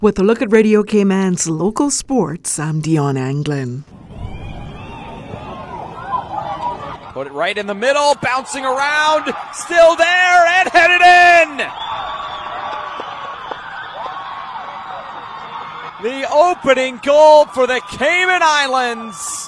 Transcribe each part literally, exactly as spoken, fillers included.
With a look at Radio Cayman's local sports, I'm Dion Anglin. Put it right in the middle, bouncing around, still there, and headed in! The opening goal for the Cayman Islands.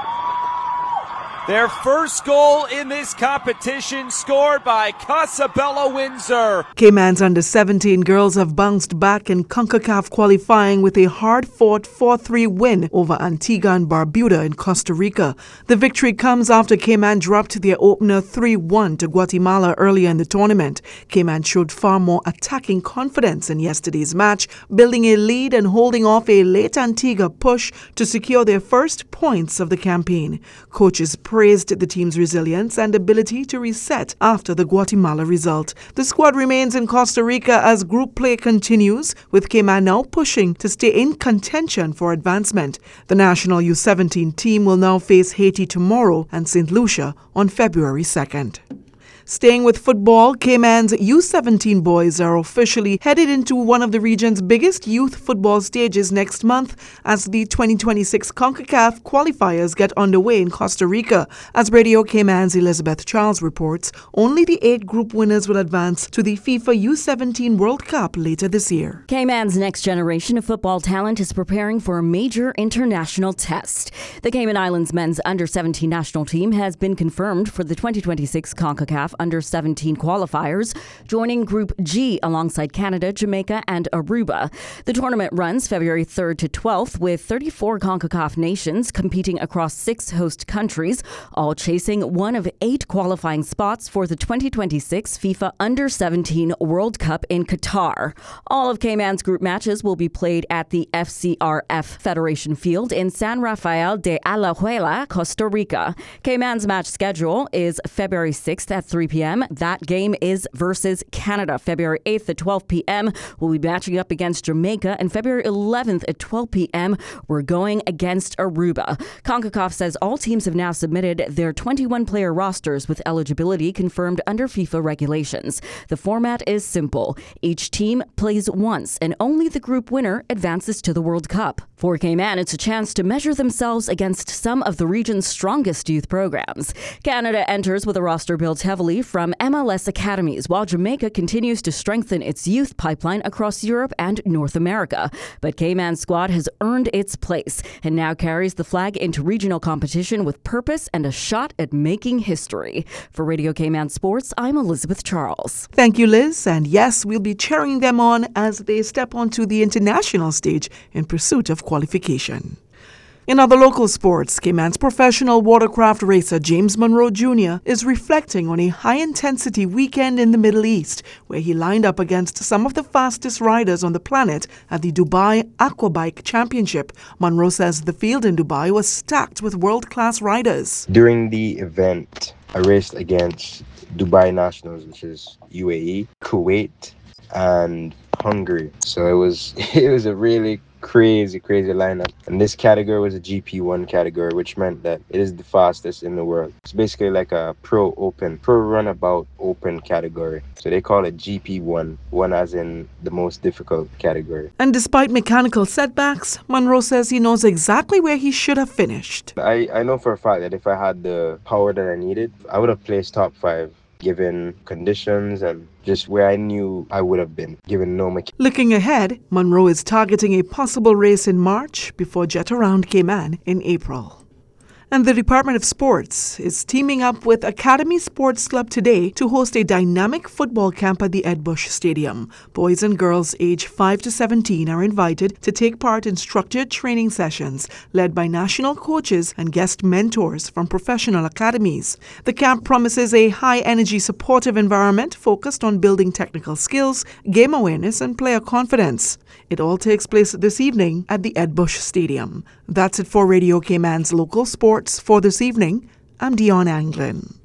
Their first goal in this competition scored by Casabella Windsor. Cayman's under seventeen girls have bounced back in CONCACAF qualifying with a hard-fought four three win over Antigua and Barbuda in Costa Rica. The victory comes after Cayman dropped their opener three one to Guatemala earlier in the tournament. Cayman showed far more attacking confidence in yesterday's match, building a lead and holding off a late Antigua push to secure their first points of the campaign. Coaches praised the team's resilience and ability to reset after the Guatemala result. The squad remains in Costa Rica as group play continues, with Cayman now pushing to stay in contention for advancement. The national U seventeen team will now face Haiti tomorrow and Saint Lucia on February second. Staying with football, Cayman's U seventeen boys are officially headed into one of the region's biggest youth football stages next month as the twenty twenty-six CONCACAF qualifiers get underway in Costa Rica. As Radio Cayman's Elizabeth Charles reports, only the eight group winners will advance to the FIFA U seventeen World Cup later this year. Cayman's next generation of football talent is preparing for a major international test. The Cayman Islands men's under seventeen national team has been confirmed for the twenty twenty-six CONCACAF under seventeen qualifiers, joining Group G alongside Canada, Jamaica, and Aruba. The tournament runs February third to twelfth with thirty-four CONCACAF nations competing across six host countries, all chasing one of eight qualifying spots for the twenty twenty-six FIFA under seventeen World Cup in Qatar. All of Cayman's group matches will be played at the F C R F Federation Field in San Rafael de Alajuela, Costa Rica. Cayman's match schedule is February sixth at three p.m. That game is versus Canada. February eighth at twelve p.m. We'll be matching up against Jamaica, and February eleventh at twelve p.m. we're going against Aruba. CONCACAF says all teams have now submitted their twenty-one player rosters with eligibility confirmed under FIFA regulations. The format is simple. Each team plays once, and only the group winner advances to the World Cup. For Cayman, it's a chance to measure themselves against some of the region's strongest youth programs. Canada enters with a roster built heavily from M L S academies, while Jamaica continues to strengthen its youth pipeline across Europe and North America. But Cayman's squad has earned its place and now carries the flag into regional competition with purpose and a shot at making history. For Radio Cayman Sports, I'm Elizabeth Charles. Thank you, Liz. And yes, we'll be cheering them on as they step onto the international stage in pursuit of qualification. In other local sports, Cayman's professional watercraft racer James Monroe Junior is reflecting on a high-intensity weekend in the Middle East, where he lined up against some of the fastest riders on the planet at the Dubai Aquabike Championship. Monroe says the field in Dubai was stacked with world-class riders. During the event, I raced against Dubai Nationals, which is U A E, Kuwait, and Hungary. So it was it was a really crazy, crazy lineup. And this category was a G P one category, which meant that it is the fastest in the world. It's basically like a pro open, pro runabout open category. So they call it G P one, one as in the most difficult category. And despite mechanical setbacks, Monroe says he knows exactly where he should have finished. I, I know for a fact that if I had the power that I needed, I would have placed top five, given conditions and just where I knew I would have been, given no mechanics. Looking ahead, Monroe is targeting a possible race in March before Jet Around Cayman in April. And the Department of Sports is teaming up with Academy Sports Club today to host a dynamic football camp at the Ed Bush Stadium. Boys and girls aged five to seventeen are invited to take part in structured training sessions led by national coaches and guest mentors from professional academies. The camp promises a high-energy, supportive environment focused on building technical skills, game awareness, and player confidence. It all takes place this evening at the Ed Bush Stadium. That's it for Radio Cayman's local sports for this evening. I'm Dion Anglin.